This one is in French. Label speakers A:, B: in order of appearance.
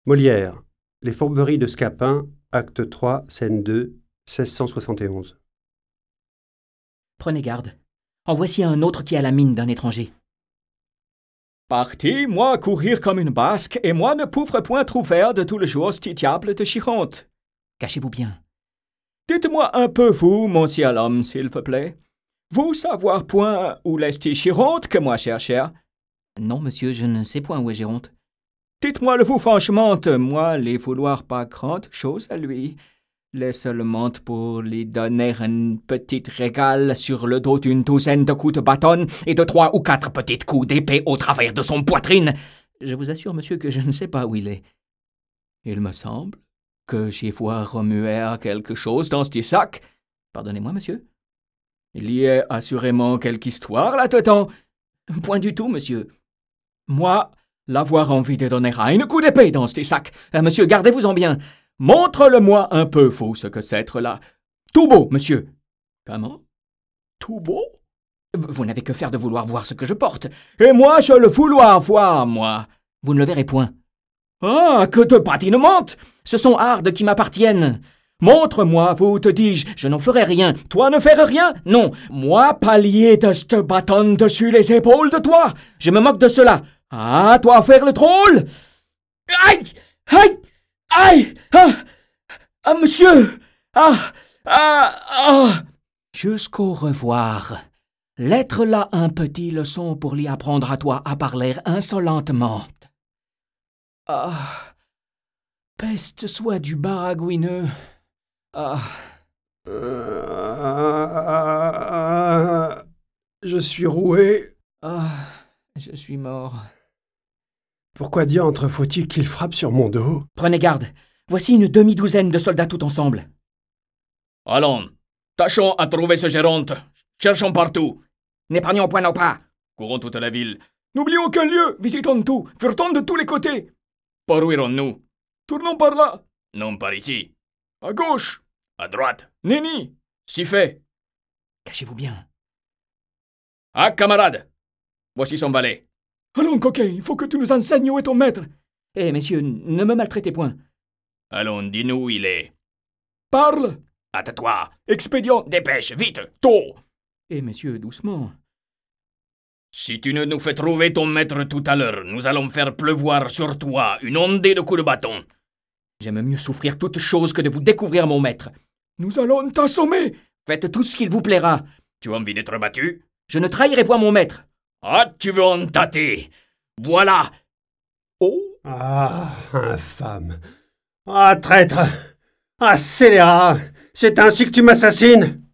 A: Molière, Les Fourberies de Scapin, acte 3, scène 2, 1671.
B: Prenez garde. En voici un autre qui a la mine d'un étranger.
C: Parti, moi courir comme une basque, et moi ne pouvre point trouver de tout le jour ce diable de Chironte.
B: Cachez-vous bien.
C: Dites-moi un peu, vous, monsieur l'homme, s'il vous plaît. Vous savoir point où l'est Chironte que moi chercher?
B: Non, monsieur, je ne sais point où est Géronte.
C: Dites-moi-le vous franchement, moi les vouloir pas grande chose à lui. Les seulement pour lui donner un petit régal sur le dos d'une douzaine de coups de bâton et de 3 ou 4 petites coups d'épée au travers de son poitrine.
B: Je vous assure, monsieur, que je ne sais pas où il est.
C: Il me semble que j'y vois remuer quelque chose dans ce sac.
B: Pardonnez-moi, monsieur.
C: Il y a assurément quelque histoire là-dedans.
B: Point du tout, monsieur.
C: Moi, l'avoir envie de donner à un coup d'épée dans ce sac.
B: Monsieur, gardez-vous-en bien.
C: Montre-le-moi un peu, fou, ce que c'est là. Tout beau, monsieur. Comment? Tout beau?
B: Vous n'avez que faire de vouloir voir ce que je porte.
C: Et moi, je le vouloir voir, moi.
B: Vous ne le verrez point.
C: Ah, que de patinement!
B: Ce sont hardes qui m'appartiennent.
C: Montre-moi, vous, te dis-je.
B: Je n'en ferai rien.
C: Toi ne faire rien?
B: Non.
C: Moi, palier de ce bâton dessus les épaules de toi?
B: Je me moque de cela.
C: Ah, toi faire le drôle? Aïe! Aïe! Aïe! Ah! Ah, monsieur! Ah! Ah! Ah!
B: Jusqu'au revoir. Lettre là un petit leçon pour l'y apprendre à toi à parler insolentement. Ah! Peste soit du baragouineux. Ah!
A: Je suis roué.
B: Ah! Je suis mort.
A: Pourquoi diantre faut-il qu'il frappe sur mon dos?
B: Prenez garde. Voici une demi-douzaine de soldats tout ensemble.
C: Allons, tâchons à trouver ce Géronte. Cherchons partout.
B: N'épargnons point nos pas.
C: Courons toute la ville. N'oublions aucun lieu. Visitons tout. Furtons de tous les côtés. Par où irons-nous? Tournons par là. Non, par ici. À gauche. À droite. Nenni. Si fait.
B: Cachez-vous bien.
C: Ah, camarade. Voici son valet. Allons, coquin, il faut que tu nous enseignes où est ton maître.
B: Eh, messieurs, ne me maltraitez point.
C: Allons, dis-nous où il est. Parle. Hâte-toi. Expédient. Dépêche, vite, tôt.
B: Eh, messieurs, doucement.
C: Si tu ne nous fais trouver ton maître tout à l'heure, nous allons faire pleuvoir sur toi une ondée de coups de bâton.
B: J'aime mieux souffrir toute chose que de vous découvrir mon maître.
C: Nous allons t'assommer.
B: Faites tout ce qu'il vous plaira.
C: Tu as envie d'être battu?
B: Je ne trahirai point mon maître.
C: Ah, tu veux en tâter? Voilà. Oh.
A: Ah, infâme. Ah, traître. Ah, scélérat. C'est ainsi que tu m'assassines?